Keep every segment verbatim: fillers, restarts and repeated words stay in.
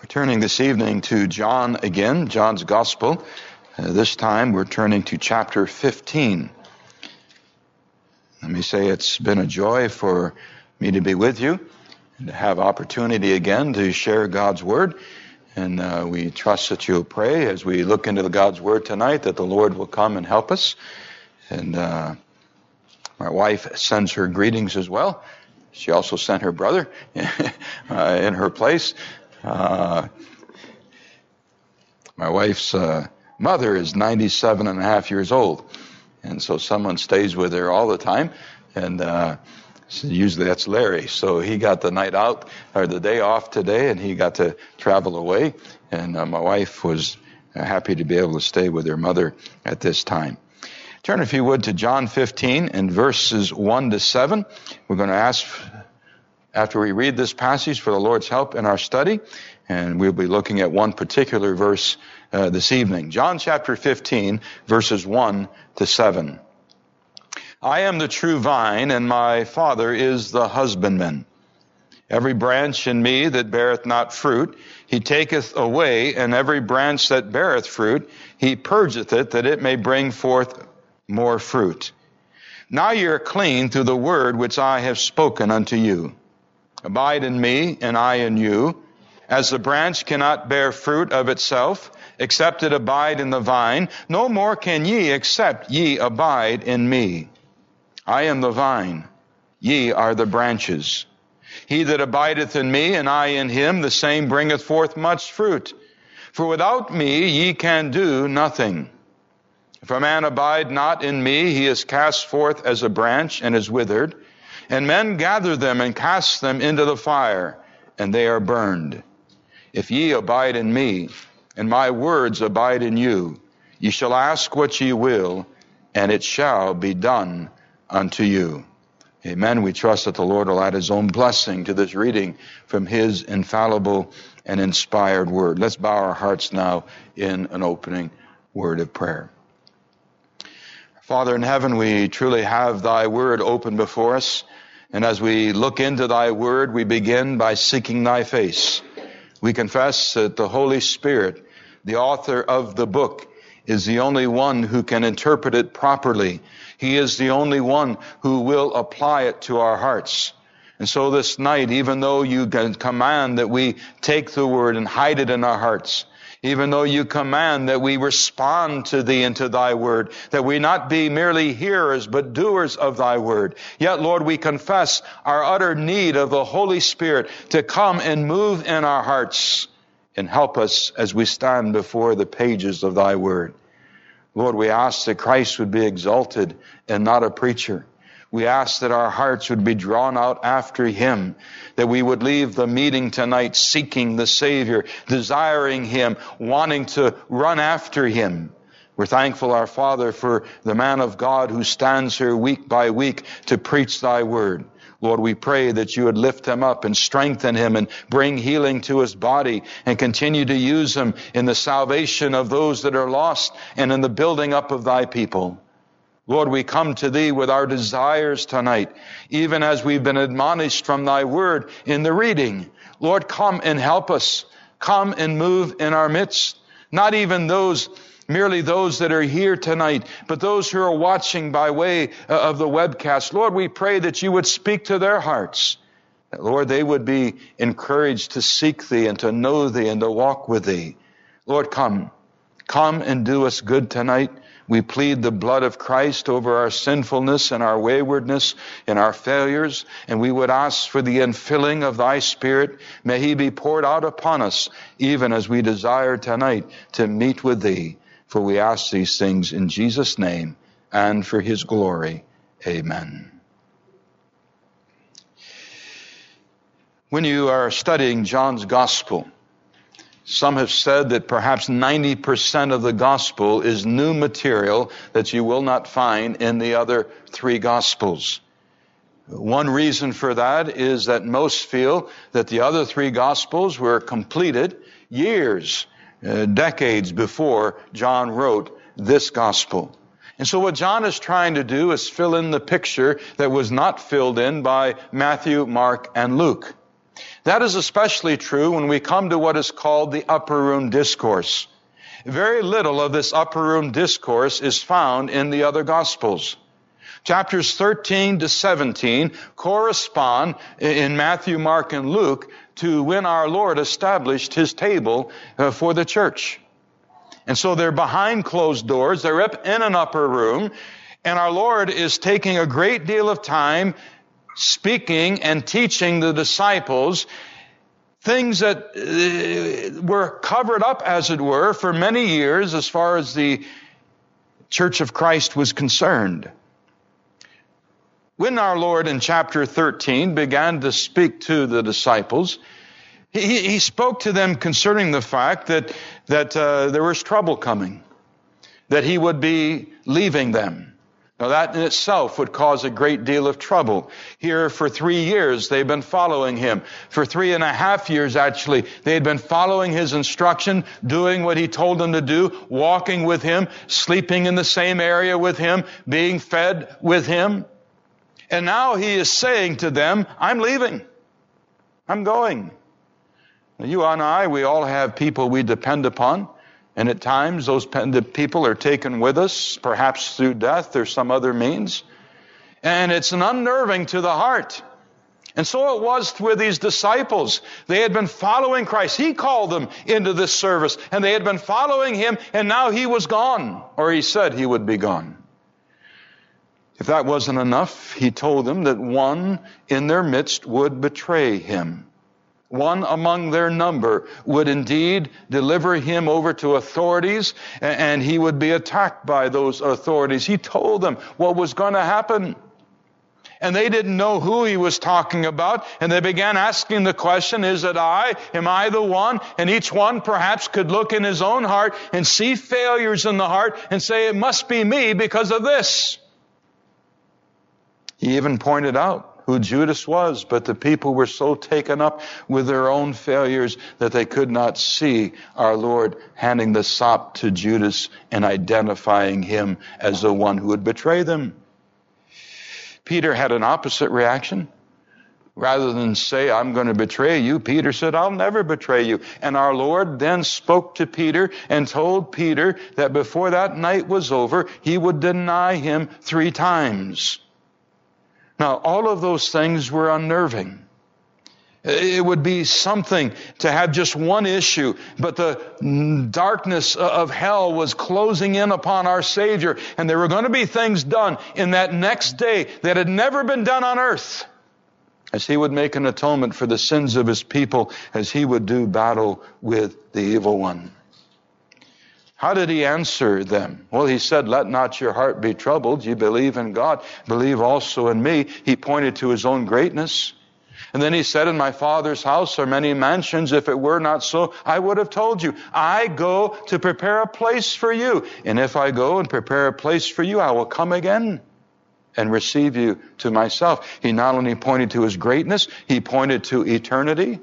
Turning this evening to John again, John's Gospel. Uh, this time we're turning to chapter fifteen. Let me say it's been a joy for me to be with you and to have opportunity again to share God's Word. And uh, we trust that you'll pray as we look into the God's Word tonight that the Lord will come and help us. And uh, my wife sends her greetings as well. She also sent her brother uh, in her place. Uh, my wife's uh, mother is ninety-seven and a half years old, and so someone stays with her all the time, and uh, so usually that's Larry. So he got the night out, or the day off today, and he got to travel away, and uh, my wife was happy to be able to stay with her mother at this time. Turn, if you would, to John fifteen and verses one to seven. We're going to ask, after we read this passage, for the Lord's help in our study, and we'll be looking at one particular verse uh, this evening. John chapter fifteen, verses one to seven. I am the true vine, and my Father is the husbandman. Every branch in me that beareth not fruit, he taketh away, and every branch that beareth fruit, he purgeth it, that it may bring forth more fruit. Now ye are clean through the word which I have spoken unto you. Abide in me, and I in you. As the branch cannot bear fruit of itself, except it abide in the vine, no more can ye, except ye abide in me. I am the vine, ye are the branches. He that abideth in me, and I in him, the same bringeth forth much fruit. For without me ye can do nothing. If a man abide not in me, he is cast forth as a branch, and is withered. And men gather them and cast them into the fire, and they are burned. If ye abide in me, and my words abide in you, ye shall ask what ye will, and it shall be done unto you. Amen. We trust that the Lord will add his own blessing to this reading from his infallible and inspired word. Let's bow our hearts now in an opening word of prayer. Father in heaven, we truly have thy word open before us. And as we look into thy word, we begin by seeking thy face. We confess that the Holy Spirit, the author of the book, is the only one who can interpret it properly. He is the only one who will apply it to our hearts. And so this night, even though you can command that we take the word and hide it in our hearts, even though you command that we respond to thee and to thy word, that we not be merely hearers but doers of thy word. Yet, Lord, we confess our utter need of the Holy Spirit to come and move in our hearts and help us as we stand before the pages of thy word. Lord, we ask that Christ would be exalted and not a preacher. We ask that our hearts would be drawn out after him, that we would leave the meeting tonight seeking the Savior, desiring him, wanting to run after him. We're thankful, our Father, for the man of God who stands here week by week to preach thy word. Lord, we pray that you would lift him up and strengthen him and bring healing to his body and continue to use him in the salvation of those that are lost and in the building up of thy people. Lord, we come to thee with our desires tonight, even as we've been admonished from thy word in the reading. Lord, come and help us. Come and move in our midst. Not even those, merely those that are here tonight, but those who are watching by way of the webcast. Lord, we pray that you would speak to their hearts. That, Lord, they would be encouraged to seek thee and to know thee and to walk with thee. Lord, come. Come and do us good tonight. We plead the blood of Christ over our sinfulness and our waywardness and our failures, and we would ask for the infilling of thy Spirit. May he be poured out upon us, even as we desire tonight to meet with thee. For we ask these things in Jesus' name and for his glory. Amen. When you are studying John's Gospel, some have said that perhaps ninety percent of the gospel is new material that you will not find in the other three gospels. One reason for that is that most feel that the other three gospels were completed years, uh, decades before John wrote this gospel. And so what John is trying to do is fill in the picture that was not filled in by Matthew, Mark, and Luke. That is especially true when we come to what is called the upper room discourse. Very little of this upper room discourse is found in the other Gospels. Chapters thirteen to seventeen correspond in Matthew, Mark, and Luke to when our Lord established His table for the church. And so they're behind closed doors. They're up in an upper room. And our Lord is taking a great deal of time speaking and teaching the disciples things that uh, were covered up, as it were, for many years as far as the Church of Christ was concerned. When our Lord in chapter thirteen began to speak to the disciples, he, he spoke to them concerning the fact that, that uh, there was trouble coming, that He would be leaving them. Now that in itself would cause a great deal of trouble. Here for three years they've been following Him. For three and a half years actually, they had been following His instruction, doing what He told them to do, walking with Him, sleeping in the same area with Him, being fed with Him. And now He is saying to them, I'm leaving. I'm going. Now, you and I, we all have people we depend upon. And at times, those people are taken with us, perhaps through death or some other means. And it's an unnerving to the heart. And so it was with these disciples. They had been following Christ. He called them into this service. And they had been following Him, and now He was gone. Or He said He would be gone. If that wasn't enough, He told them that one in their midst would betray Him. One among their number would indeed deliver Him over to authorities, and He would be attacked by those authorities. He told them what was going to happen. And they didn't know who He was talking about, and they began asking the question, is it I? Am I the one? And each one perhaps could look in his own heart and see failures in the heart and say, it must be me because of this. He even pointed out who Judas was, but the people were so taken up with their own failures that they could not see our Lord handing the sop to Judas and identifying him as the one who would betray them. Peter had an opposite reaction. Rather than say, I'm going to betray you, Peter said, I'll never betray you. And our Lord then spoke to Peter and told Peter that before that night was over, he would deny Him three times. Now, all of those things were unnerving. It would be something to have just one issue, but the darkness of hell was closing in upon our Savior, and there were going to be things done in that next day that had never been done on earth, as He would make an atonement for the sins of His people, as He would do battle with the evil one. How did He answer them? Well, He said, let not your heart be troubled. You believe in God, believe also in me. He pointed to His own greatness. And then He said, in my Father's house are many mansions. If it were not so, I would have told you. I go to prepare a place for you. And if I go and prepare a place for you, I will come again and receive you to myself. He not only pointed to His greatness, He pointed to eternity.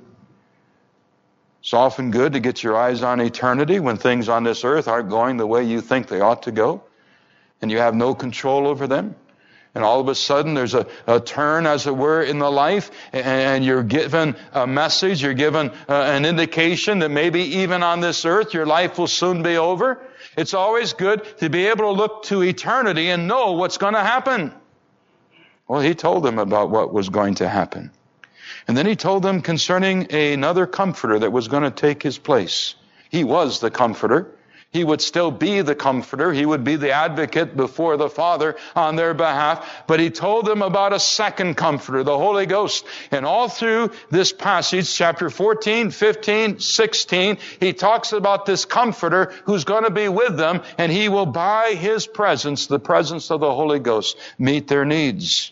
It's often good to get your eyes on eternity when things on this earth aren't going the way you think they ought to go, and you have no control over them. And all of a sudden there's a, a turn, as it were, in the life, and you're given a message, you're given uh, an indication that maybe even on this earth your life will soon be over. It's always good to be able to look to eternity and know what's going to happen. Well, He told them about what was going to happen. And then He told them concerning another comforter that was going to take His place. He was the comforter. He would still be the comforter. He would be the advocate before the Father on their behalf. But He told them about a second comforter, the Holy Ghost. And all through this passage, chapter fourteen, fifteen, sixteen, He talks about this comforter who's going to be with them, and He will, by His presence, the presence of the Holy Ghost, meet their needs.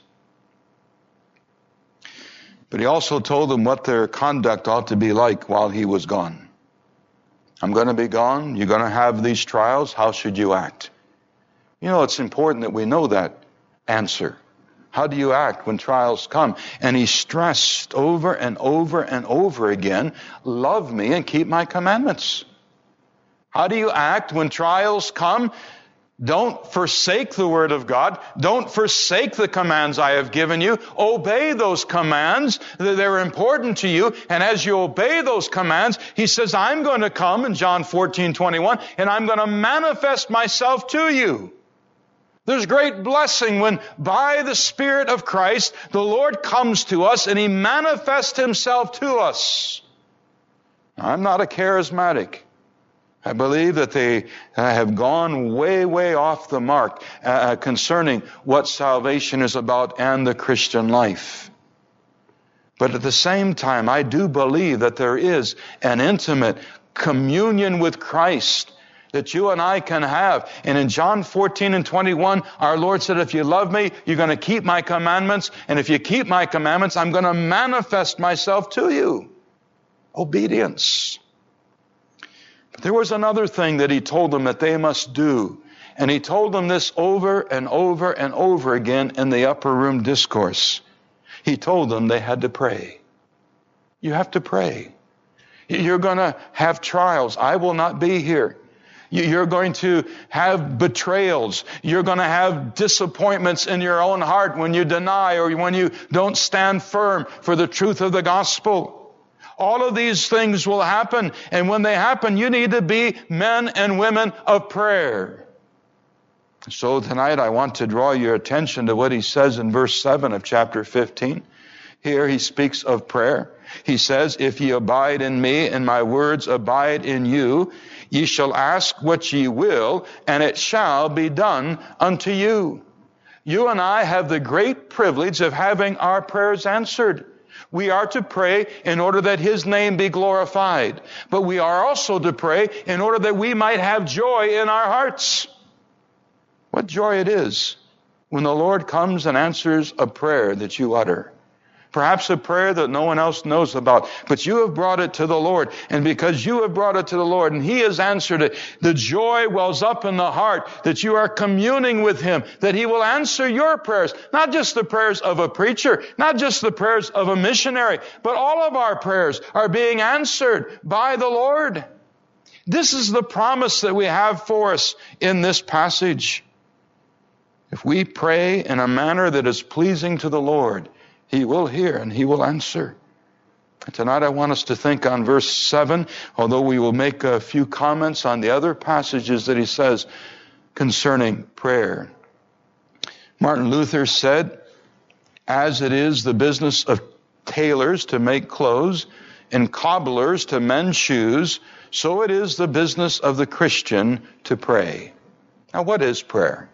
But He also told them what their conduct ought to be like while He was gone. I'm going to be gone. You're going to have these trials. How should you act? You know, it's important that we know that answer. How do you act when trials come? And He stressed over and over and over again, love me and keep my commandments. How do you act when trials come? Don't forsake the Word of God. Don't forsake the commands I have given you. Obey those commands. They're important to you. And as you obey those commands, He says, I'm going to come in John fourteen twenty-one, and I'm going to manifest myself to you. There's great blessing when by the Spirit of Christ, the Lord comes to us and He manifests Himself to us. I'm not a charismatic. I believe that they uh, have gone way, way off the mark uh, concerning what salvation is about and the Christian life. But at the same time, I do believe that there is an intimate communion with Christ that you and I can have. And in John fourteen and twenty-one, our Lord said, if you love me, you're going to keep my commandments. And if you keep my commandments, I'm going to manifest myself to you. Obedience. But there was another thing that He told them that they must do. And He told them this over and over and over again in the upper room discourse. He told them they had to pray. You have to pray. You're going to have trials. I will not be here. You're going to have betrayals. You're going to have disappointments in your own heart when you deny or when you don't stand firm for the truth of the gospel. All of these things will happen, and when they happen, you need to be men and women of prayer. So tonight I want to draw your attention to what He says in verse seven of chapter fifteen. Here He speaks of prayer. He says, if ye abide in me and my words abide in you, ye shall ask what ye will, and it shall be done unto you. You and I have the great privilege of having our prayers answered. We are to pray in order that His name be glorified. But we are also to pray in order that we might have joy in our hearts. What joy it is when the Lord comes and answers a prayer that you utter. Perhaps a prayer that no one else knows about, but you have brought it to the Lord. And because you have brought it to the Lord and He has answered it, the joy wells up in the heart that you are communing with Him, that He will answer your prayers. Not just the prayers of a preacher, not just the prayers of a missionary, but all of our prayers are being answered by the Lord. This is the promise that we have for us in this passage. If we pray in a manner that is pleasing to the Lord, He will hear and He will answer. Tonight I want us to think on verse seven, although we will make a few comments on the other passages that he says concerning prayer. Martin Luther said, as it is the business of tailors to make clothes and cobblers to mend shoes, so it is the business of the Christian to pray. Now, what is prayer?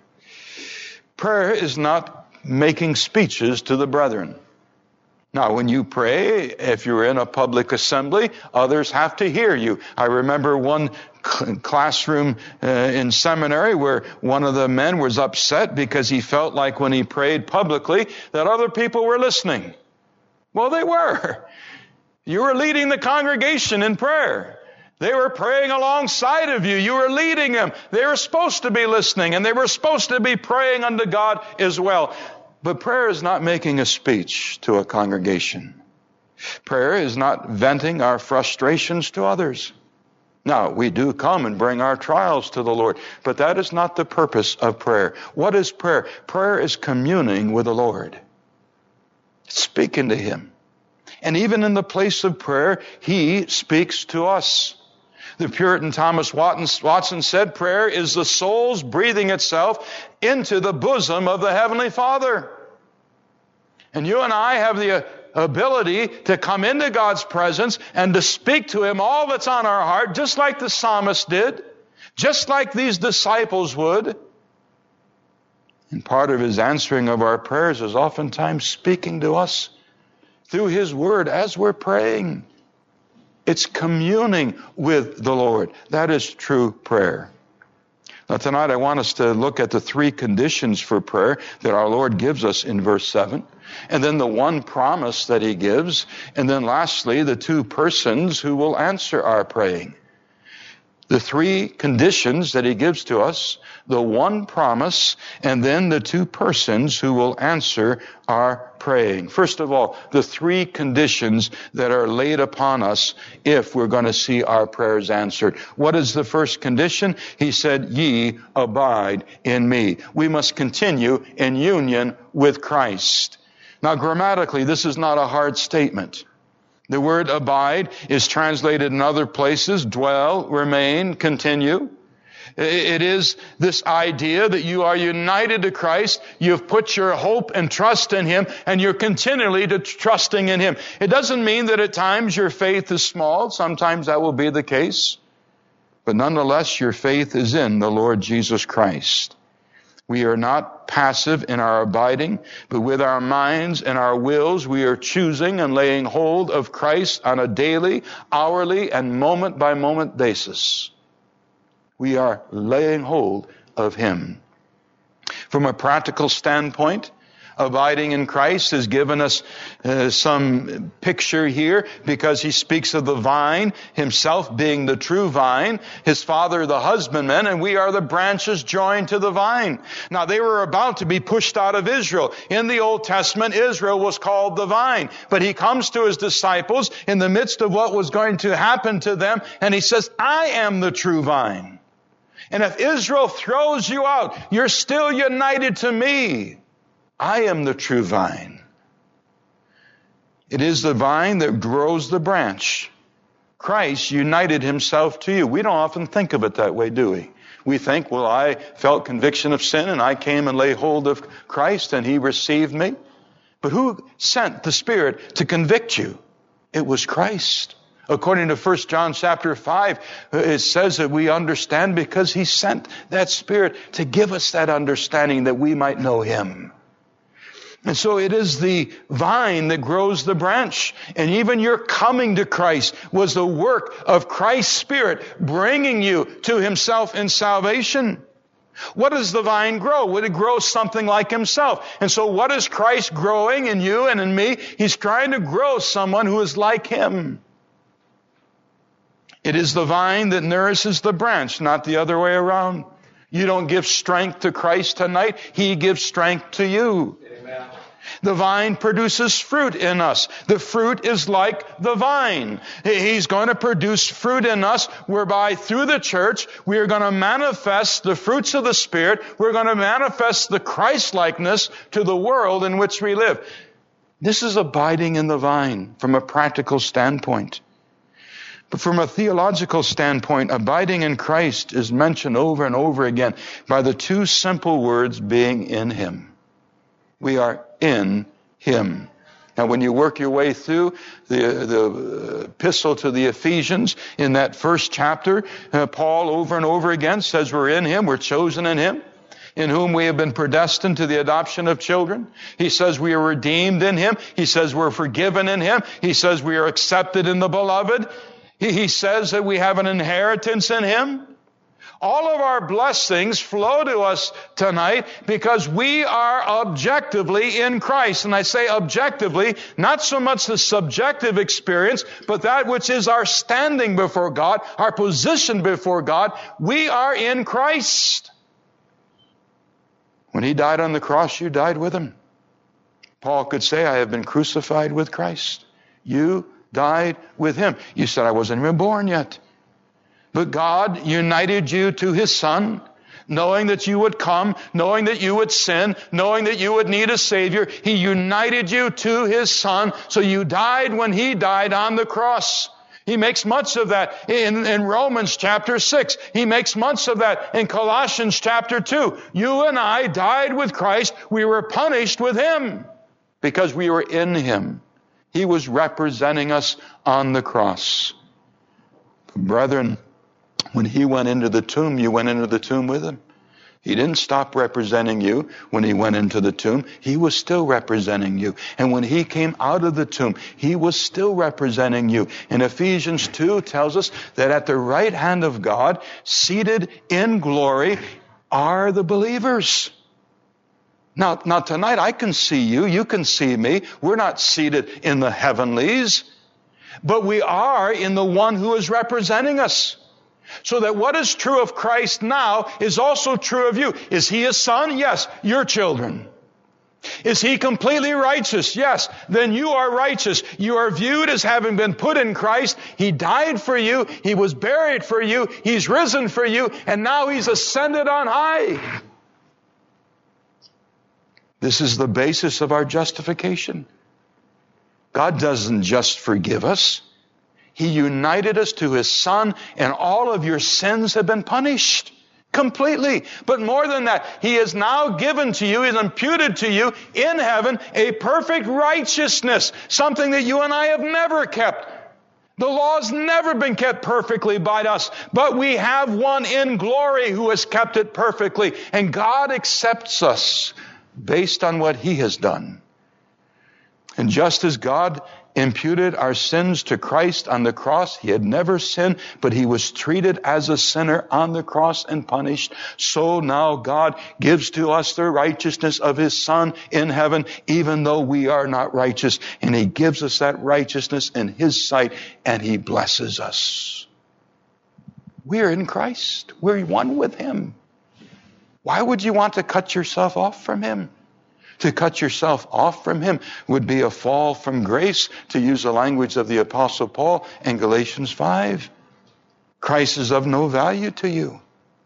Prayer is not making speeches to the brethren. Now, when you pray, if you're in a public assembly, others have to hear you. I remember one classroom uh, in seminary where one of the men was upset because he felt like when he prayed publicly that other people were listening. Well, they were. You were leading the congregation in prayer. They were praying alongside of you. You were leading them. They were supposed to be listening, and they were supposed to be praying unto God as well. But prayer is not making a speech to a congregation. Prayer is not venting our frustrations to others. Now, we do come and bring our trials to the Lord, but that is not the purpose of prayer. What is prayer? Prayer is communing with the Lord, speaking to Him. And even in the place of prayer, He speaks to us. The Puritan Thomas Watson said, prayer is the soul's breathing itself into the bosom of the Heavenly Father. And you and I have the ability to come into God's presence and to speak to Him all that's on our heart, just like the psalmist did, just like these disciples would. And part of His answering of our prayers is oftentimes speaking to us through His Word as we're praying. It's communing with the Lord. That is true prayer. Now tonight I want us to look at the three conditions for prayer that our Lord gives us in verse seven. And then the one promise that He gives. And then lastly, the two persons who will answer our praying. the three conditions that he gives to us, the one promise, and then the two persons who will answer our praying. First of all, the three conditions that are laid upon us if we're going to see our prayers answered. What is the first condition? He said, ye abide in me. We must continue in union with Christ. Now, grammatically, this is not a hard statement. The word abide is translated in other places, dwell, remain, continue. It is this idea that you are united to Christ, you've put your hope and trust in Him, and you're continually trusting in Him. It doesn't mean that at times your faith is small. Sometimes that will be the case. But nonetheless, your faith is in the Lord Jesus Christ. We are not passive in our abiding, but with our minds and our wills, we are choosing and laying hold of Christ on a daily, hourly, and moment-by-moment basis. We are laying hold of Him. From a practical standpoint, abiding in Christ has given us uh, some picture here because he speaks of the vine, himself being the true vine, his Father the husbandman, and we are the branches joined to the vine. Now, they were about to be pushed out of Israel. In the Old Testament, Israel was called the vine. But he comes to his disciples in the midst of what was going to happen to them, and he says, I am the true vine. And if Israel throws you out, you're still united to me. I am the true vine. It is the vine that grows the branch. Christ united himself to you. We don't often think of it that way, do we? We think, well, I felt conviction of sin and I came and laid hold of Christ and he received me. But who sent the Spirit to convict you? It was Christ. According to First John chapter five, it says that we understand because he sent that Spirit to give us that understanding that we might know him. And so it is the vine that grows the branch. And even your coming to Christ was the work of Christ's Spirit bringing you to himself in salvation. What does the vine grow? Well, it grows something like himself. And so what is Christ growing in you and in me? He's trying to grow someone who is like him. It is the vine that nourishes the branch, not the other way around. You don't give strength to Christ tonight. He gives strength to you. Amen. The vine produces fruit in us. The fruit is like the vine. He's going to produce fruit in us whereby through the church we are going to manifest the fruits of the Spirit. We're going to manifest the Christ-likeness to the world in which we live. This is abiding in the vine from a practical standpoint. But from a theological standpoint, abiding in Christ is mentioned over and over again by the two simple words being in Him. We are in Him. Now, when you work your way through the, the epistle to the Ephesians, in that first chapter, uh, Paul over and over again says we're in Him, we're chosen in Him, in whom we have been predestined to the adoption of children. He says we are redeemed in Him. He says we're forgiven in Him. He says we are accepted in the Beloved. He, he says that we have an inheritance in Him. All of our blessings flow to us tonight because we are objectively in Christ. And I say objectively, not so much the subjective experience, but that which is our standing before God, our position before God. We are in Christ. When He died on the cross, you died with Him. Paul could say, I have been crucified with Christ. You died with Him. You said, I wasn't even born yet. But God united you to His Son, knowing that you would come, knowing that you would sin, knowing that you would need a Savior. He united you to His Son, so you died when He died on the cross. He makes much of that in, in Romans chapter six. He makes much of that in Colossians chapter two. You and I died with Christ. We were punished with Him because we were in Him. He was representing us on the cross. Brethren, when He went into the tomb, you went into the tomb with Him. He didn't stop representing you when He went into the tomb. He was still representing you. And when He came out of the tomb, He was still representing you. And Ephesians two tells us that at the right hand of God, seated in glory, are the believers. Now, now tonight I can see you, you can see me. We're not seated in the heavenlies, but we are in the one who is representing us. So that what is true of Christ now is also true of you. Is He a son? Yes, you're children. Is He completely righteous? Yes, then you are righteous. You are viewed as having been put in Christ. He died for you. He was buried for you. He's risen for you. And now He's ascended on high. This is the basis of our justification. God doesn't just forgive us. He united us to His Son, and all of your sins have been punished completely. But more than that, He has now given to you, He has imputed to you in heaven a perfect righteousness, something that you and I have never kept. The law has never been kept perfectly by us, but we have one in glory who has kept it perfectly. And God accepts us based on what He has done. And just as God imputed our sins to Christ on the cross, He had never sinned, but He was treated as a sinner on the cross and punished. So now God gives to us the righteousness of His Son in heaven, even though we are not righteous. And He gives us that righteousness in His sight, and He blesses us. We're in Christ. We're one with Him. Why would you want to cut yourself off from Him? To cut yourself off from Him would be a fall from grace, to use the language of the Apostle Paul in Galatians five. Christ is of no value to you.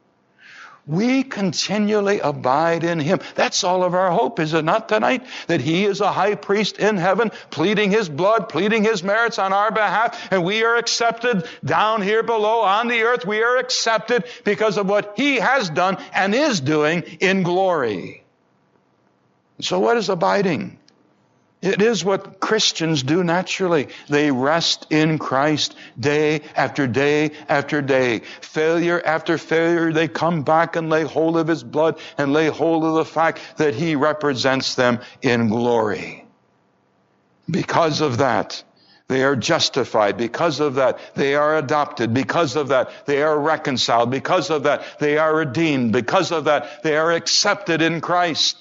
We continually abide in Him. That's all of our hope, is it not, tonight? That He is a high priest in heaven, pleading His blood, pleading His merits on our behalf, and we are accepted down here below on the earth. We are accepted because of what He has done and is doing in glory. So what is abiding? It is what Christians do naturally. They rest in Christ day after day after day. Failure after failure, they come back and lay hold of His blood and lay hold of the fact that He represents them in glory. Because of that, they are justified. Because of that, they are adopted. Because of that, they are reconciled. Because of that, they are redeemed. Because of that, they are accepted in Christ.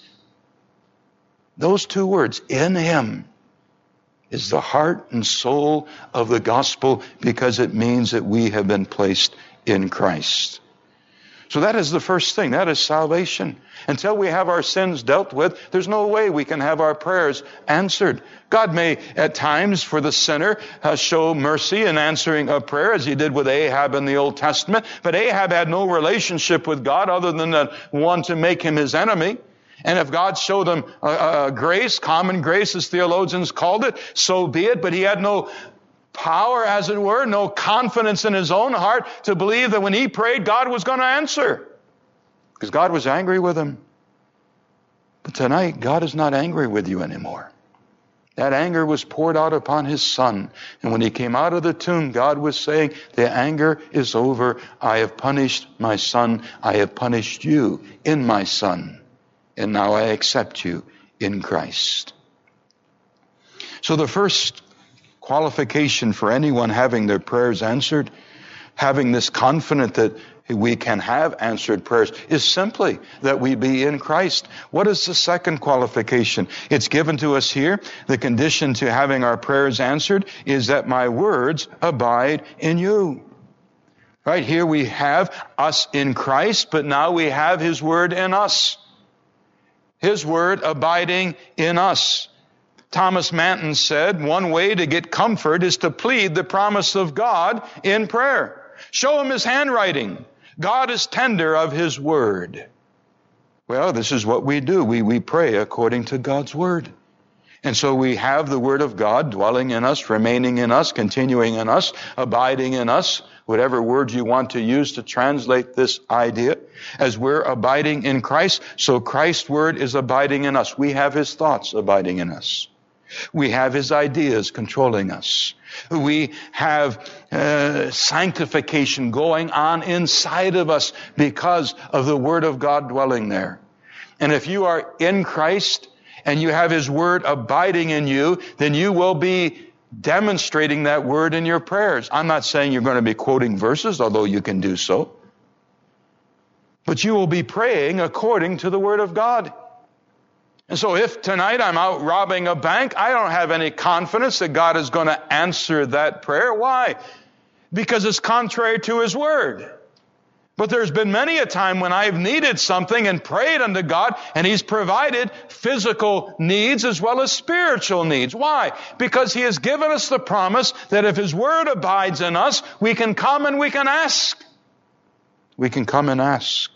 Those two words, in Him, is the heart and soul of the gospel, because it means that we have been placed in Christ. So that is the first thing. That is salvation. Until we have our sins dealt with, there's no way we can have our prayers answered. God may, at times, for the sinner, uh, show mercy in answering a prayer, as He did with Ahab in the Old Testament. But Ahab had no relationship with God other than the one to make him his enemy. And if God showed him uh, uh, grace, common grace as theologians called it, so be it. But he had no power, as it were, no confidence in his own heart to believe that when he prayed, God was going to answer. Because God was angry with him. But tonight, God is not angry with you anymore. That anger was poured out upon His Son. And when He came out of the tomb, God was saying, the anger is over. I have punished my Son. I have punished you in my Son. And now I accept you in Christ. So the first qualification for anyone having their prayers answered, having this confidence that we can have answered prayers, is simply that we be in Christ. What is the second qualification? It's given to us here. The condition to having our prayers answered is that my words abide in you. Right here we have us in Christ, but now we have His word in us. His word abiding in us. Thomas Manton said, one way to get comfort is to plead the promise of God in prayer. Show Him His handwriting. God is tender of His word. Well, this is what we do. We, we pray according to God's word. And so we have the word of God dwelling in us, remaining in us, continuing in us, abiding in us, whatever word you want to use to translate this idea. As we're abiding in Christ, so Christ's word is abiding in us. We have His thoughts abiding in us. We have His ideas controlling us. We have uh, sanctification going on inside of us because of the word of God dwelling there. And if you are in Christ and you have His word abiding in you, then you will be demonstrating that word in your prayers. I'm not saying you're going to be quoting verses, although you can do so. But you will be praying according to the word of God. And so if tonight I'm out robbing a bank, I don't have any confidence that God is going to answer that prayer. Why? because it's contrary to His Word. But there's been many a time when I've needed something and prayed unto God, and He's provided physical needs as well as spiritual needs. Why? Because He has given us the promise that if His Word abides in us, we can come and we can ask. We can come and ask.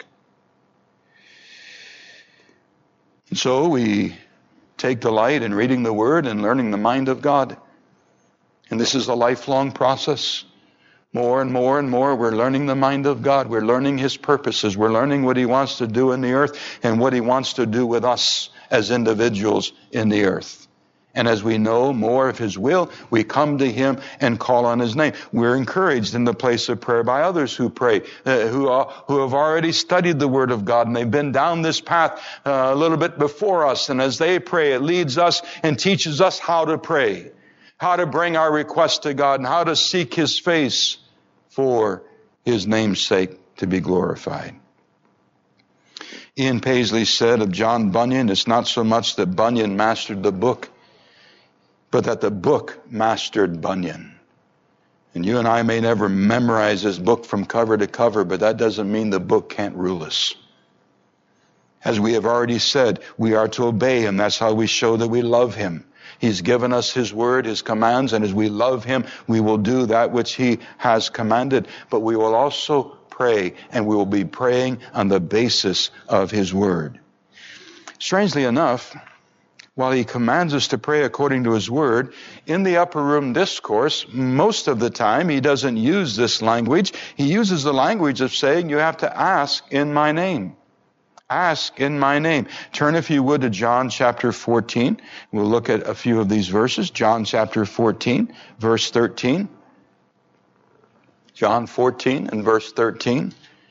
And so we take delight in reading the Word and learning the mind of God. And this is a lifelong process. More and more and more, we're learning the mind of God. We're learning His purposes. We're learning what He wants to do in the earth and what He wants to do with us as individuals in the earth. And as we know more of His will, we come to Him and call on His name. We're encouraged in the place of prayer by others who pray, uh, who, are, who have already studied the Word of God, and they've been down this path uh, a little bit before us. And as they pray, it leads us and teaches us how to pray, how to bring our requests to God, and how to seek His face for His name's sake to be glorified. Ian Paisley said of John Bunyan, it's not so much that Bunyan mastered the book, but that the book mastered Bunyan. And you and I may never memorize this book from cover to cover, but that doesn't mean the book can't rule us. As we have already said, we are to obey Him. That's how we show that we love Him. He's given us His Word, His commands, and as we love Him, we will do that which He has commanded. But we will also pray, and we will be praying on the basis of His Word. Strangely enough, while He commands us to pray according to His Word, in the upper room discourse, most of the time He doesn't use this language. He uses the language of saying, you have to ask in my name. Ask in my name. Turn, if you would, to John chapter fourteen. We'll look at a few of these verses. John chapter fourteen, verse thirteen. John fourteen and verse thirteen.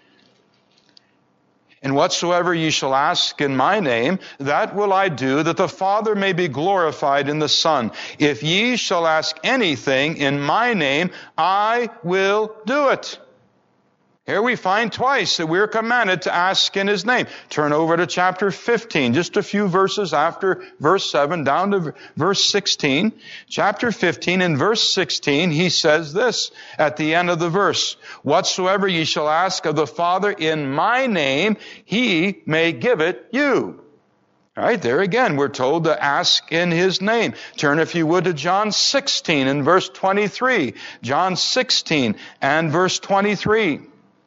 And whatsoever ye shall ask in my name, that will I do, that the Father may be glorified in the Son. If ye shall ask anything in my name, I will do it. Here we find twice that we're commanded to ask in His name. Turn over to chapter fifteen, just a few verses after verse seven, down to verse sixteen. Chapter fifteen and verse sixteen, He says this at the end of the verse. Whatsoever ye shall ask of the Father in my name, He may give it you. All right, there again, we're told to ask in His name. Turn, if you would, to John sixteen and verse twenty-three. John sixteen and verse twenty-three.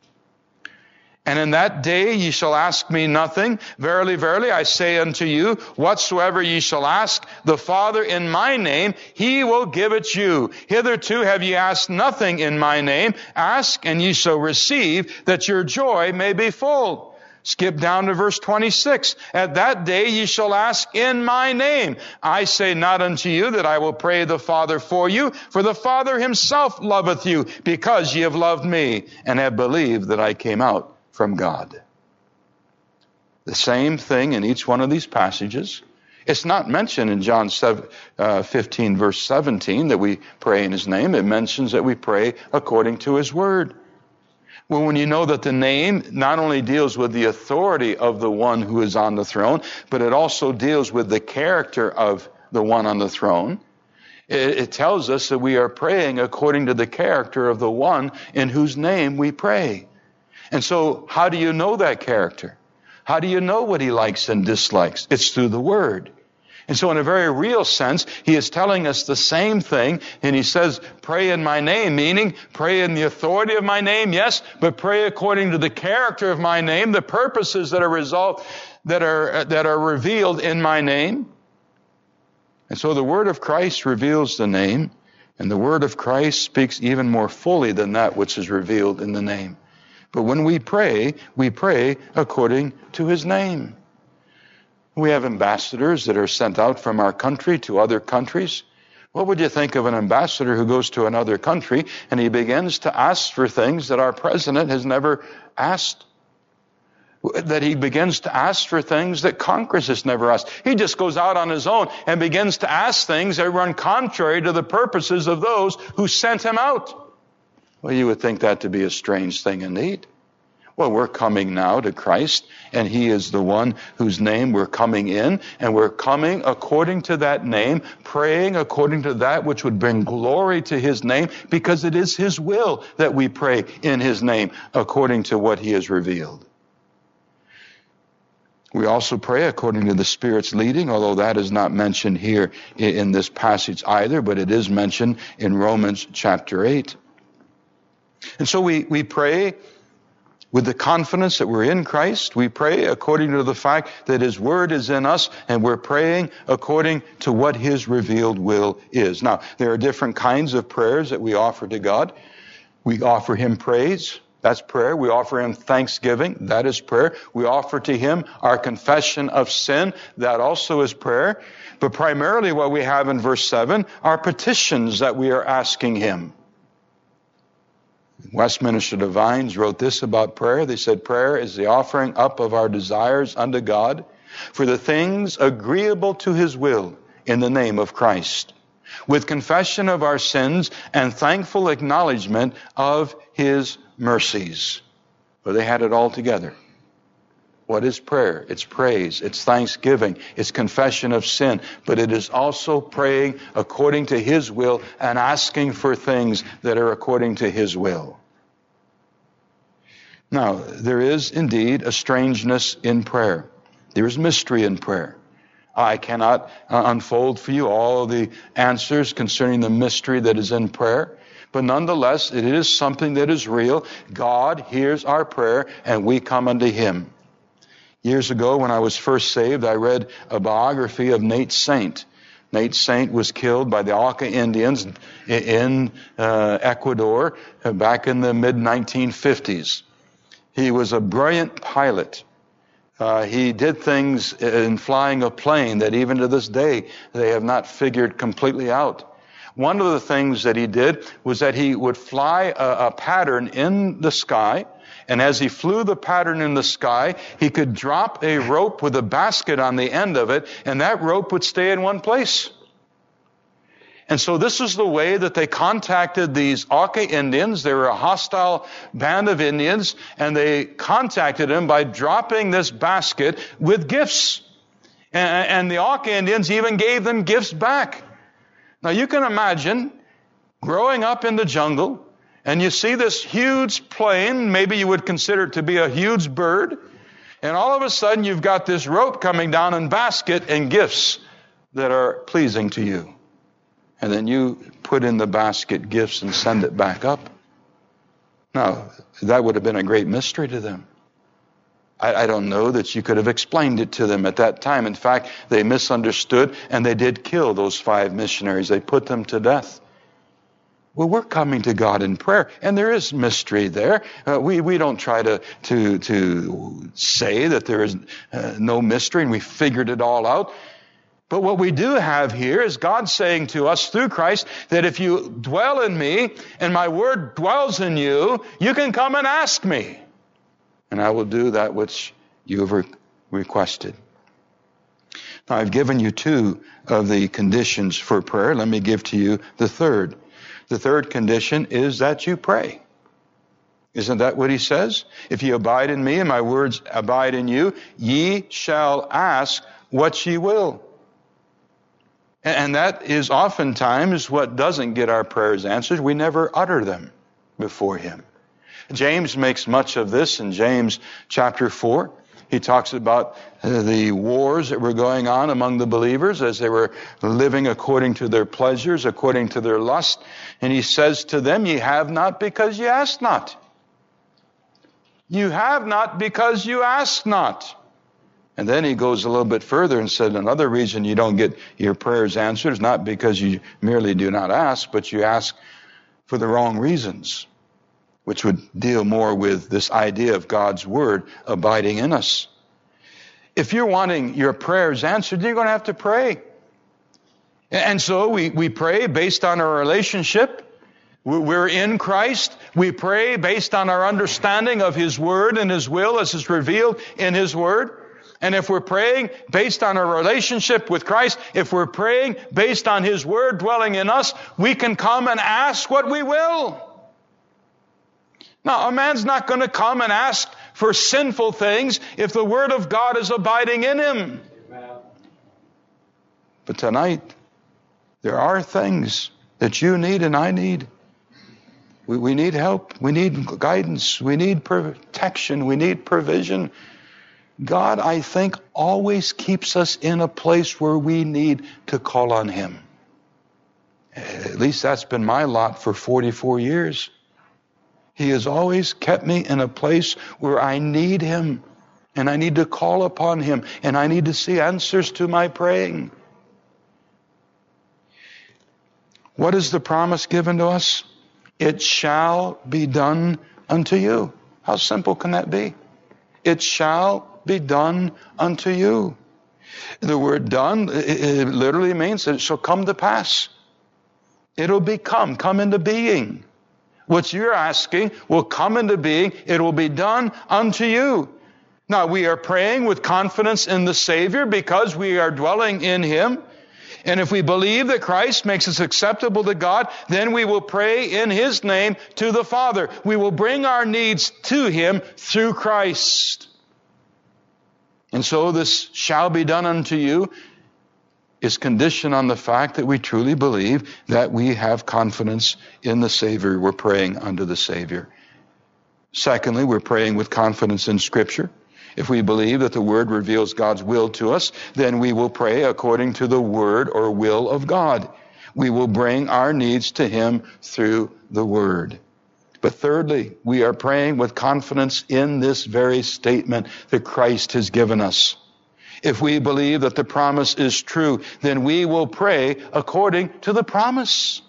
And in that day ye shall ask me nothing. Verily, verily, I say unto you, whatsoever ye shall ask the Father in my name, He will give it you. Hitherto have ye asked nothing in my name. Ask, and ye shall receive, that your joy may be full. Skip down to verse twenty-six. At that day ye shall ask in my name. I say not unto you that I will pray the Father for you, for the Father Himself loveth you, because ye have loved me, and have believed that I came out from God. The same thing in each one of these passages. It's not mentioned in John fifteen, verse seventeen, that we pray in His name. It mentions that we pray according to His Word. Well, when you know that the name not only deals with the authority of the one who is on the throne, but it also deals with the character of the one on the throne, it, it tells us that we are praying according to the character of the one in whose name we pray. And so, how do you know that character? How do you know what He likes and dislikes? It's through the Word. And so in a very real sense, He is telling us the same thing, and He says, pray in my name, meaning pray in the authority of my name, yes, but pray according to the character of my name, the purposes that are result, that are, that are revealed in my name. And so the Word of Christ reveals the name, and the Word of Christ speaks even more fully than that which is revealed in the name. But when we pray, we pray according to His name. We have ambassadors that are sent out from our country to other countries. What would you think of an ambassador who goes to another country and he begins to ask for things that our president has never asked? That he begins to ask for things that Congress has never asked. He just goes out on his own and begins to ask things that run contrary to the purposes of those who sent him out. Well, you would think that to be a strange thing indeed. Well, we're coming now to Christ, and He is the one whose name we're coming in, and we're coming according to that name, praying according to that which would bring glory to His name, because it is His will that we pray in His name according to what He has revealed. We also pray according to the Spirit's leading, although that is not mentioned here in this passage either, but it is mentioned in Romans chapter eight. And so we, we pray with the confidence that we're in Christ. We pray according to the fact that His Word is in us, and we're praying according to what His revealed will is. Now, there are different kinds of prayers that we offer to God. We offer Him praise. That's prayer. We offer Him thanksgiving. That is prayer. We offer to Him our confession of sin. That also is prayer. But primarily what we have in verse seven are petitions that we are asking Him. Westminster Divines wrote this about prayer. They said, prayer is the offering up of our desires unto God for the things agreeable to His will in the name of Christ, with confession of our sins and thankful acknowledgement of His mercies. Well, they had it all together. What is prayer? It's praise, it's thanksgiving, it's confession of sin, but it is also praying according to His will and asking for things that are according to His will. Now, there is indeed a strangeness in prayer. There is mystery in prayer. I cannot uh, unfold for you all the answers concerning the mystery that is in prayer, but nonetheless, it is something that is real. God hears our prayer, and we come unto Him. Years ago, when I was first saved, I read a biography of Nate Saint. Nate Saint was killed by the Auca Indians in uh, Ecuador uh, back in the mid nineteen fifties. He was a brilliant pilot. Uh, he did things in flying a plane that even to this day they have not figured completely out. One of the things that he did was that he would fly a, a pattern in the sky, and as he flew the pattern in the sky, he could drop a rope with a basket on the end of it, and that rope would stay in one place. And so this is the way that they contacted these Auca Indians. They were a hostile band of Indians, and they contacted them by dropping this basket with gifts. And, and the Auca Indians even gave them gifts back. Now you can imagine growing up in the jungle, and you see this huge plane, maybe you would consider it to be a huge bird, and all of a sudden you've got this rope coming down in basket and gifts that are pleasing to you. And then you put in the basket gifts and send it back up. Now, that would have been a great mystery to them. I, I don't know that you could have explained it to them at that time. In fact, they misunderstood, and they did kill those five missionaries. They put them to death. Well, we're coming to God in prayer, and there is mystery there. Uh, we, we don't try to, to, to say that there is uh, no mystery and we figured it all out. But what we do have here is God saying to us through Christ that if you dwell in me and my word dwells in you, you can come and ask me, and I will do that which you have re- requested. Now, I've given you two of the conditions for prayer. Let me give to you the third. The third condition is that you pray. Isn't that what He says? If ye abide in me and my words abide in you, ye shall ask what ye will. And that is oftentimes what doesn't get our prayers answered. We never utter them before Him. James makes much of this in James chapter four. He talks about the wars that were going on among the believers as they were living according to their pleasures, according to their lust. And he says to them, ye have not because ye ask not. You have not because you ask not. And then he goes a little bit further and said another reason you don't get your prayers answered is not because you merely do not ask, but you ask for the wrong reasons, which would deal more with this idea of God's word abiding in us. If you're wanting your prayers answered, you're going to have to pray. And so we, we pray based on our relationship. We're in Christ. We pray based on our understanding of His word and His will as is revealed in His word. And if we're praying based on our relationship with Christ, if we're praying based on His word dwelling in us, we can come and ask what we will. Now, a man's not going to come and ask for sinful things if the Word of God is abiding in him. But tonight, there are things that you need and I need. We, we need help. We need guidance. We need protection. We need provision. God, I think, always keeps us in a place where we need to call on him. At least that's been my lot for forty-four years. He has always kept me in a place where I need him, and I need to call upon him, and I need to see answers to my praying. What is the promise given to us? It shall be done unto you. How simple can that be? It shall be done unto you. The word done, it literally means that it shall come to pass. It'll become, come into being. What you're asking will come into being. It will be done unto you. Now, we are praying with confidence in the Savior because we are dwelling in him. And if we believe that Christ makes us acceptable to God, then we will pray in his name to the Father. We will bring our needs to him through Christ. And so this shall be done unto you is conditioned on the fact that we truly believe that we have confidence in the Savior. We're praying unto the Savior. Secondly, we're praying with confidence in Scripture. If we believe that the Word reveals God's will to us, then we will pray according to the Word or will of God. We will bring our needs to him through the Word. But thirdly, we are praying with confidence in this very statement that Christ has given us. If we believe that the promise is true, then we will pray according to the promise.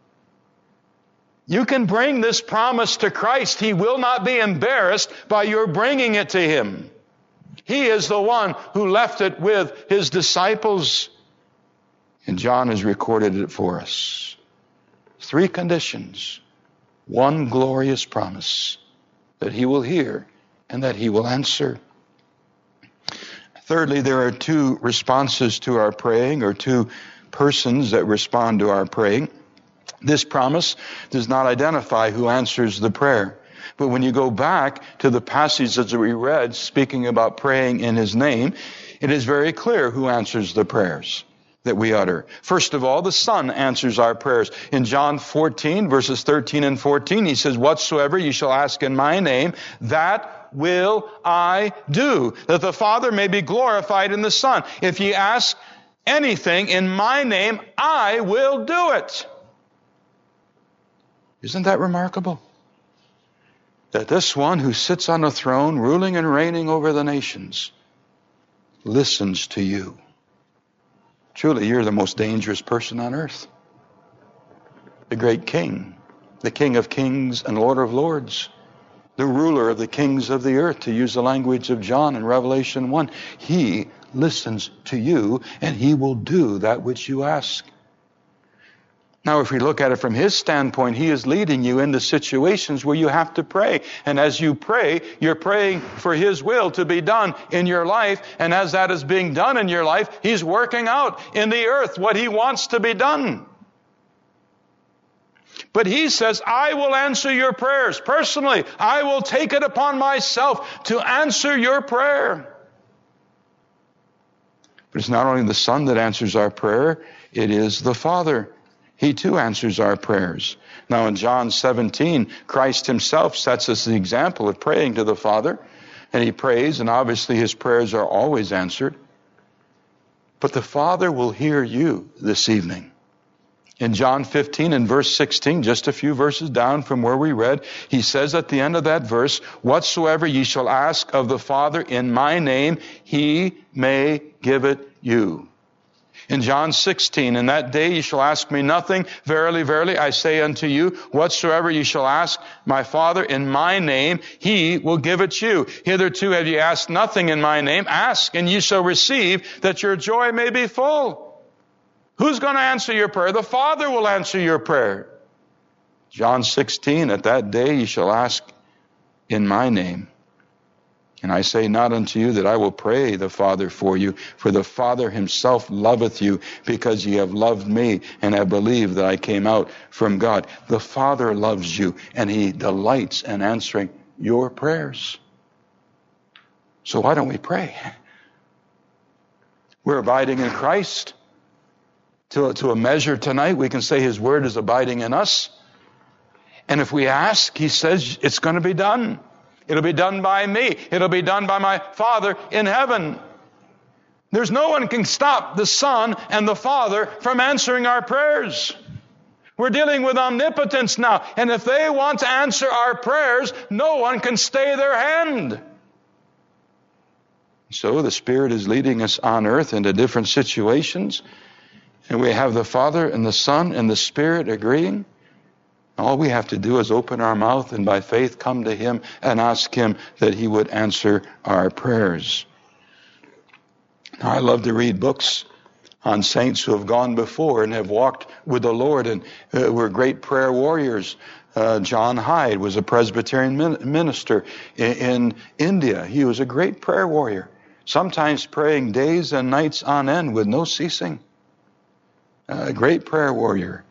You can bring this promise to Christ. He will not be embarrassed by your bringing it to him. He is the one who left it with his disciples. And John has recorded it for us. Three conditions. One glorious promise that he will hear and that he will answer. Thirdly, there are two responses to our praying, or two persons that respond to our praying. This promise does not identify who answers the prayer. But when you go back to the passages that we read speaking about praying in his name, it is very clear who answers the prayers that we utter. First of all, the Son answers our prayers. In John fourteen, verses thirteen and fourteen, he says, whatsoever you shall ask in my name, that will I do, that the Father may be glorified in the Son. If ye ask anything in my name, I will do it. Isn't that remarkable? That this one who sits on a throne, ruling and reigning over the nations, listens to you. Truly, you're the most dangerous person on earth. The great King, the King of kings and Lord of lords, the ruler of the kings of the earth, to use the language of John in Revelation one. He listens to you, and he will do that which you ask. Now, if we look at it from his standpoint, he is leading you into situations where you have to pray. And as you pray, you're praying for his will to be done in your life. And as that is being done in your life, he's working out in the earth what he wants to be done. But he says, I will answer your prayers. Personally, I will take it upon myself to answer your prayer. But it's not only the Son that answers our prayer, it is the Father. He too answers our prayers. Now in John seventeen, Christ himself sets us the example of praying to the Father. And he prays, and obviously his prayers are always answered. But the Father will hear you this evening. In John fifteen and verse sixteen, just a few verses down from where we read, he says at the end of that verse, whatsoever ye shall ask of the Father in my name, he may give it you. In John sixteen, in that day ye shall ask me nothing. Verily, verily, I say unto you, whatsoever ye shall ask my Father in my name, he will give it you. Hitherto have ye asked nothing in my name. Ask, and ye shall receive, that your joy may be full. Who's going to answer your prayer? The Father will answer your prayer. John sixteen, at that day ye shall ask in my name. And I say not unto you that I will pray the Father for you, for the Father himself loveth you, because ye have loved me, and have believed that I came out from God. The Father loves you, and he delights in answering your prayers. So why don't we pray? We're abiding in Christ. To, to a measure tonight, we can say His Word is abiding in us. And if we ask, He says it's going to be done. It'll be done by me. It'll be done by my Father in heaven. There's no one can stop the Son and the Father from answering our prayers. We're dealing with omnipotence now. And if they want to answer our prayers, no one can stay their hand. So the Spirit is leading us on earth into different situations. And we have the Father and the Son and the Spirit agreeing. All we have to do is open our mouth and by faith come to Him and ask Him that He would answer our prayers. Now, I love to read books on saints who have gone before and have walked with the Lord and uh, were great prayer warriors. Uh, John Hyde was a Presbyterian min- minister in, in India. He was a great prayer warrior, sometimes praying days and nights on end with no ceasing. Uh, a great prayer warrior.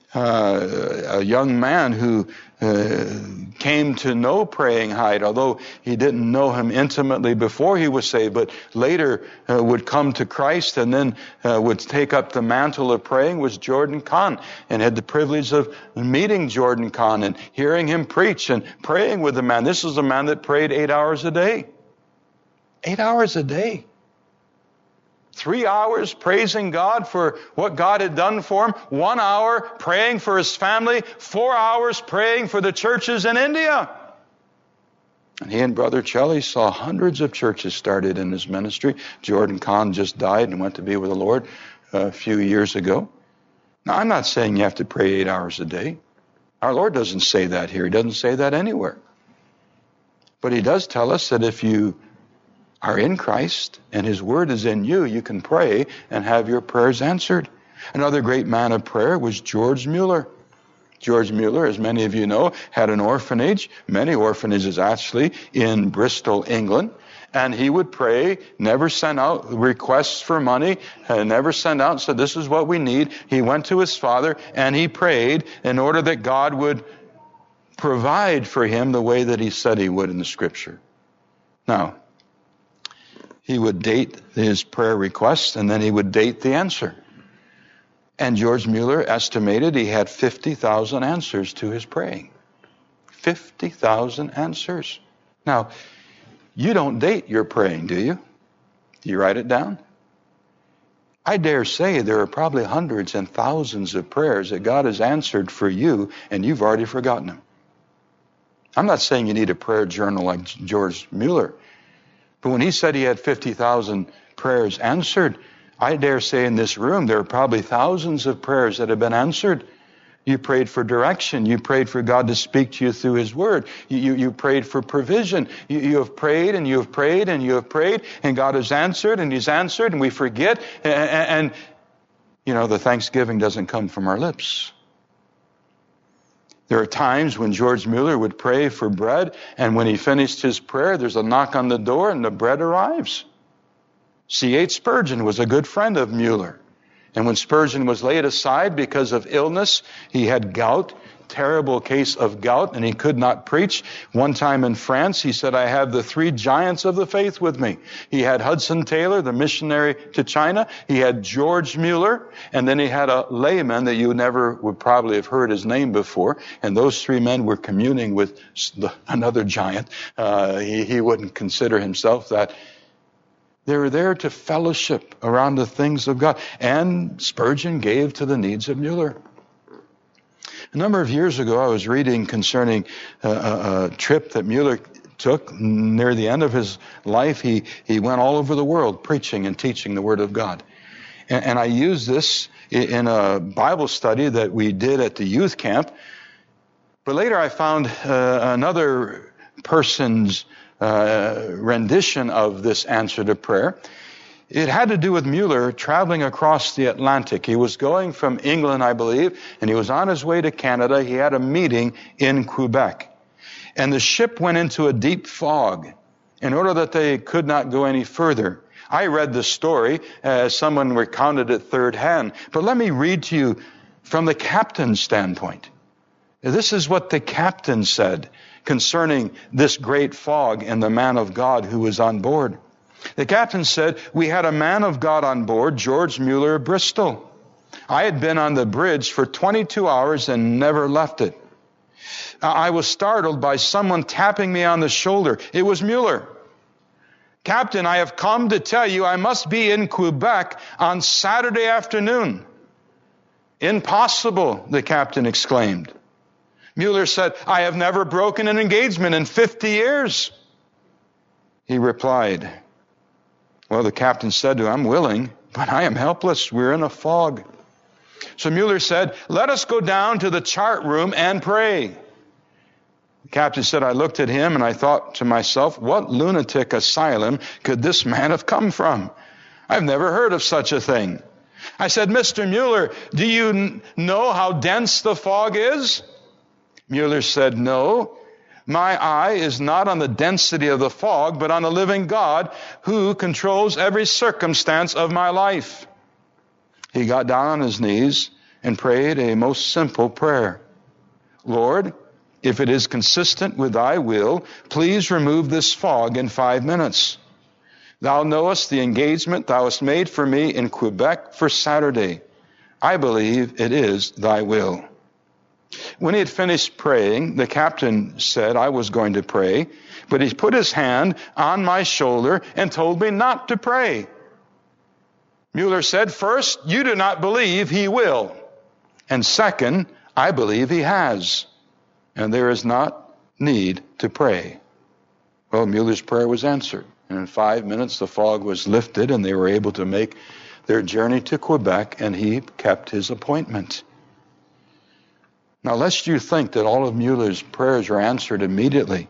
Uh, a young man who uh, came to know Praying Hyde, although he didn't know him intimately before he was saved, but later uh, would come to Christ and then uh, would take up the mantle of praying, was Jordan Kahn, and had the privilege of meeting Jordan Kahn and hearing him preach and praying with the man. This is a man that prayed eight hours a day. Eight hours a day. Three hours praising God for what God had done for him. One hour praying for his family. Four hours praying for the churches in India. And he and Brother Shelley saw hundreds of churches started in his ministry. Jordan Kahn just died and went to be with the Lord a few years ago. Now, I'm not saying you have to pray eight hours a day. Our Lord doesn't say that here. He doesn't say that anywhere. But He does tell us that if you are in Christ and His Word is in you, you can pray and have your prayers answered. Another great man of prayer was George Mueller. George Mueller, as many of you know, had an orphanage, many orphanages actually, in Bristol, England. And he would pray, never sent out requests for money, uh, never sent out and said, this is what we need. He went to his father and he prayed in order that God would provide for him the way that He said He would in the Scripture. Now, he would date his prayer requests, and then he would date the answer. And George Mueller estimated he had fifty thousand answers to his praying. fifty thousand answers. Now, you don't date your praying, do you? Do you write it down? I dare say there are probably hundreds and thousands of prayers that God has answered for you, and you've already forgotten them. I'm not saying you need a prayer journal like George Mueller. But when he said he had fifty thousand prayers answered, I dare say in this room there are probably thousands of prayers that have been answered. You prayed for direction. You prayed for God to speak to you through His Word. You, you, you prayed for provision. You, you have prayed and you have prayed and you have prayed, and God has answered and He's answered, and we forget. And, and you know, the thanksgiving doesn't come from our lips. There are times when George Mueller would pray for bread, and when he finished his prayer, there's a knock on the door and the bread arrives. C H Spurgeon was a good friend of Mueller. And when Spurgeon was laid aside because of illness, he had gout, terrible case of gout, and he could not preach. One time in France, he said, I have the three giants of the faith with me. He had Hudson Taylor, the missionary to China. He had George Mueller, and then he had a layman that you never would probably have heard his name before. And those three men were communing with another giant. Uh, he, he wouldn't consider himself that. They were there to fellowship around the things of God. And Spurgeon gave to the needs of Mueller. A number of years ago, I was reading concerning a, a, a trip that Mueller took. Near the end of his life, he, he went all over the world preaching and teaching the Word of God. And, and I used this in a Bible study that we did at the youth camp. But later I found uh, another person's Uh, rendition of this answer to prayer. It had to do with Mueller traveling across the Atlantic. He was going from England, I believe, and he was on his way to Canada. He had a meeting in Quebec. And the ship went into a deep fog in order that they could not go any further. I read the story as someone recounted it third hand. But let me read to you from the captain's standpoint. This is what the captain said. concerning this great fog and the man of God who was on board. The captain said, "We had a man of God on board, George Mueller of Bristol. I had been on the bridge for twenty-two hours and never left it. I was startled by someone tapping me on the shoulder. It was Mueller. 'Captain, I have come to tell you I must be in Quebec on Saturday afternoon.' 'Impossible,' the captain exclaimed. Mueller said, 'I have never broken an engagement in fifty years. He replied, well, the captain said to him, 'I'm willing, but I am helpless. We're in a fog.' So Mueller said, 'Let us go down to the chart room and pray.' The captain said, 'I looked at him and I thought to myself, what lunatic asylum could this man have come from? I've never heard of such a thing.' I said, 'Mister Mueller, do you n- know how dense the fog is?' Mueller said, 'No, my eye is not on the density of the fog, but on the living God who controls every circumstance of my life.' He got down on his knees and prayed a most simple prayer. 'Lord, if it is consistent with thy will, please remove this fog in five minutes. Thou knowest the engagement thou hast made for me in Quebec for Saturday. I believe it is thy will.' When he had finished praying, the captain said I was going to pray, but he put his hand on my shoulder and told me not to pray. Mueller said, 'First, you do not believe he will. And second, I believe he has. And there is not need to pray.' Well, Mueller's prayer was answered. And in five minutes, the fog was lifted and they were able to make their journey to Quebec, and he kept his appointment. Now, lest you think that all of Mueller's prayers are answered immediately,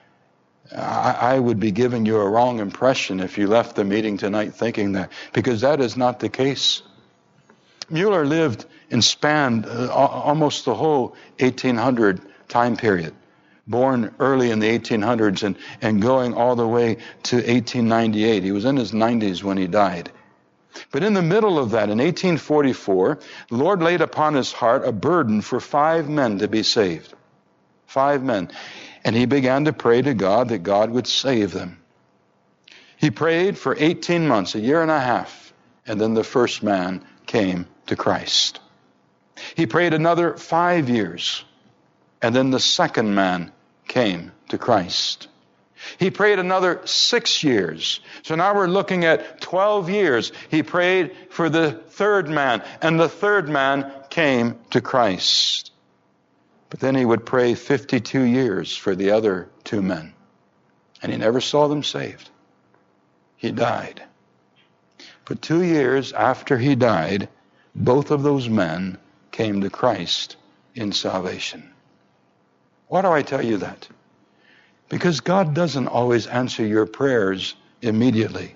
I, I would be giving you a wrong impression if you left the meeting tonight thinking that, because that is not the case. Mueller lived and spanned uh, almost the whole eighteen hundred time period, born early in the eighteen hundreds and, and going all the way to eighteen ninety-eight. He was in his nineties when he died. But in the middle of that, in eighteen forty-four, the Lord laid upon his heart a burden for five men to be saved. Five men. And he began to pray to God that God would save them. He prayed for eighteen months, a year and a half, and then the first man came to Christ. He prayed another five years, and then the second man came to Christ. He prayed another six years. So now we're looking at twelve years. He prayed for the third man, and the third man came to Christ. But then he would pray fifty-two years for the other two men, and he never saw them saved. He died. But two years after he died, both of those men came to Christ in salvation. Why do I tell you that? Because God doesn't always answer your prayers immediately.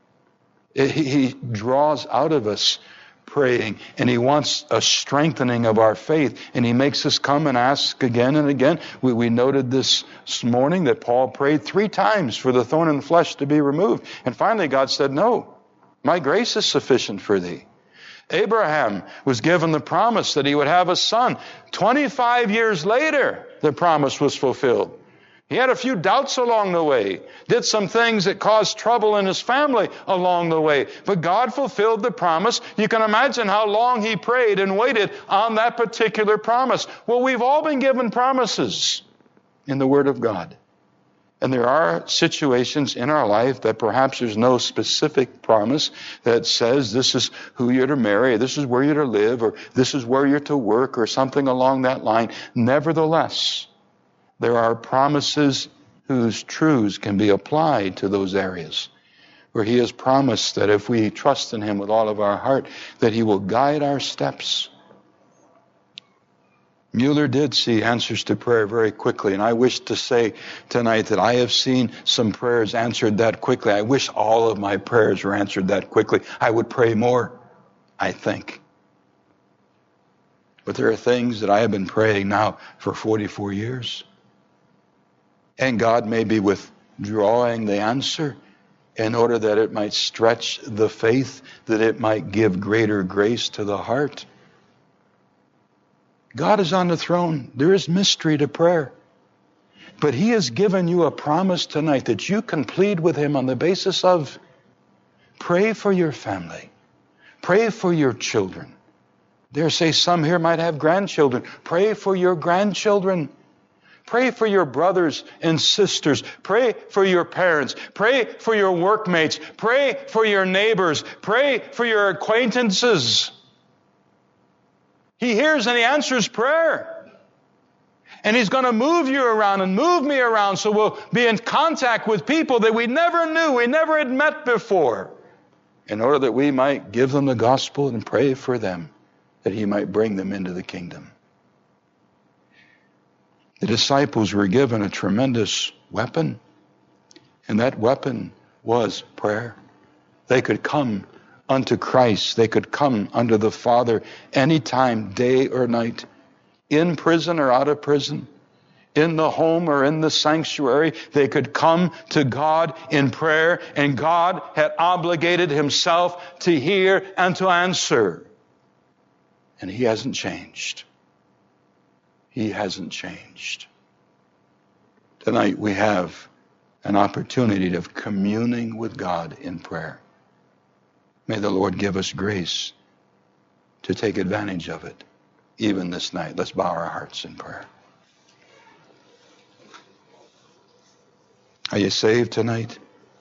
He draws out of us praying, and he wants a strengthening of our faith, and he makes us come and ask again and again. We, we noted this morning that Paul prayed three times for the thorn in the flesh to be removed. And finally God said, "No, my grace is sufficient for thee." Abraham was given the promise that he would have a son. twenty-five years later, the promise was fulfilled. He had a few doubts along the way, did some things that caused trouble in his family along the way, but God fulfilled the promise. You can imagine how long he prayed and waited on that particular promise. Well, we've all been given promises in the Word of God. And there are situations in our life that perhaps there's no specific promise that says this is who you're to marry, this is where you're to live, or this is where you're to work, or something along that line. Nevertheless, there are promises whose truths can be applied to those areas, where he has promised that if we trust in him with all of our heart, that he will guide our steps. Mueller did see answers to prayer very quickly, and I wish to say tonight that I have seen some prayers answered that quickly. I wish all of my prayers were answered that quickly. I would pray more, I think. But there are things that I have been praying now for forty-four years. And God may be withdrawing the answer in order that it might stretch the faith, that it might give greater grace to the heart. God is on the throne. There is mystery to prayer. But he has given you a promise tonight that you can plead with him on the basis of pray for your family. Pray for your children. Dare say some here might have grandchildren. Pray for your grandchildren. Pray for your brothers and sisters. Pray for your parents. Pray for your workmates. Pray for your neighbors. Pray for your acquaintances. He hears and he answers prayer. And he's going to move you around and move me around so we'll be in contact with people that we never knew, we never had met before, in order that we might give them the gospel and pray for them, that he might bring them into the kingdom. The disciples were given a tremendous weapon, and that weapon was prayer. They could come unto Christ. They could come unto the Father anytime, day or night, in prison or out of prison, in the home or in the sanctuary. They could come to God in prayer, and God had obligated himself to hear and to answer. And he hasn't changed. He hasn't changed. Tonight we have an opportunity of communing with God in prayer. May the Lord give us grace to take advantage of it, even this night. Let's bow our hearts in prayer. Are you saved tonight?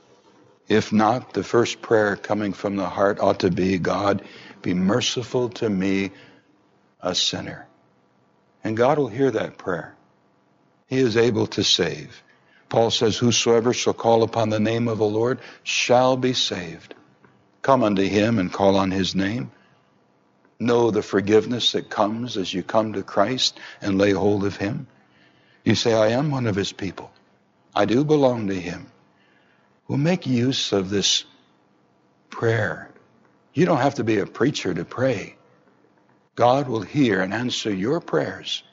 If not, the first prayer coming from the heart ought to be, God, be merciful to me, a sinner. And God will hear that prayer. He is able to save. Paul says, whosoever shall call upon the name of the Lord shall be saved. Come unto him and call on his name. Know the forgiveness that comes as you come to Christ and lay hold of him. You say, I am one of his people. I do belong to him. Well, make use of this prayer. You don't have to be a preacher to pray. God will hear and answer your prayers.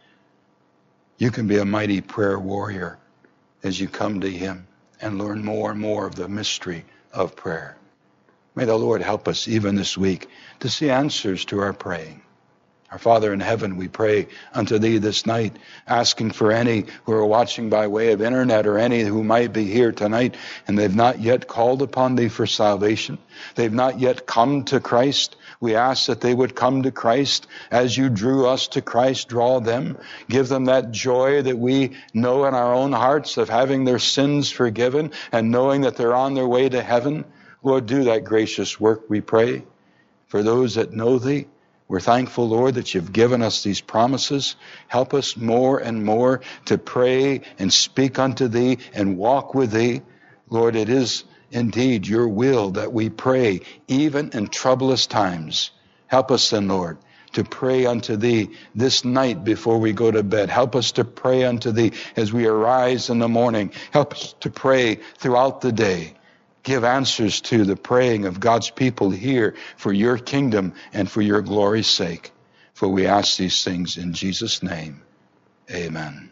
You can be a mighty prayer warrior as you come to him and learn more and more of the mystery of prayer. May the Lord help us even this week to see answers to our praying. Our Father in heaven, we pray unto thee this night, asking for any who are watching by way of internet or any who might be here tonight and they've not yet called upon thee for salvation. They've not yet come to Christ. We ask that they would come to Christ as you drew us to Christ. Draw them. Give them that joy that we know in our own hearts of having their sins forgiven and knowing that they're on their way to heaven. Lord, do that gracious work, we pray. For those that know thee, we're thankful, Lord, that you've given us these promises. Help us more and more to pray and speak unto thee and walk with thee. Lord, it is indeed your will that we pray even in troublous times. Help us then, Lord, to pray unto thee this night before we go to bed. Help us to pray unto thee as we arise in the morning. Help us to pray throughout the day. Give answers to the praying of God's people here for your kingdom and for your glory's sake. For we ask these things in Jesus' name. Amen.